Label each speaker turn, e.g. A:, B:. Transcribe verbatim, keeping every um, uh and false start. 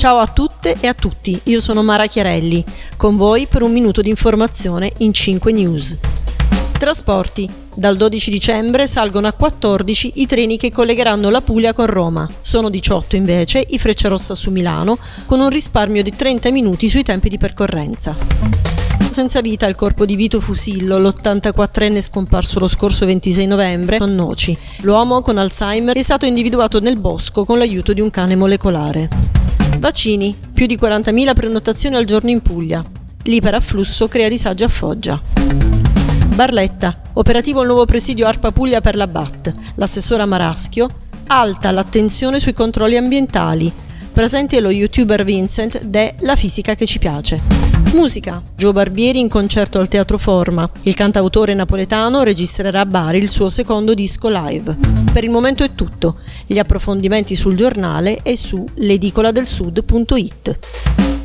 A: Ciao a tutte e a tutti, io sono Mara Chiarelli, con voi per un minuto di informazione in cinque News. Trasporti. Dal dodici dicembre salgono a quattordici i treni che collegheranno la Puglia con Roma. Sono diciotto invece i Frecciarossa su Milano, con un risparmio di trenta minuti sui tempi di percorrenza. Senza vita il corpo di Vito Fusillo, l'ottantaquattrenne scomparso lo scorso ventisei novembre a Noci. L'uomo con Alzheimer è stato individuato nel bosco con l'aiuto di un cane molecolare. Vaccini. Più di quarantamila prenotazioni al giorno in Puglia. L'iperafflusso crea disagi a Foggia. Barletta. Operativo il nuovo presidio ARPA Puglia per la B A T. L'assessora Maraschio. Alta l'attenzione sui controlli ambientali. Presente lo youtuber Vincent de La fisica che ci piace. Musica. Gio Barbieri in concerto al Teatro Forma. Il cantautore napoletano registrerà a Bari il suo secondo disco live. Per il momento è tutto. Gli approfondimenti sul giornale e su l'edicoladelsud punto it.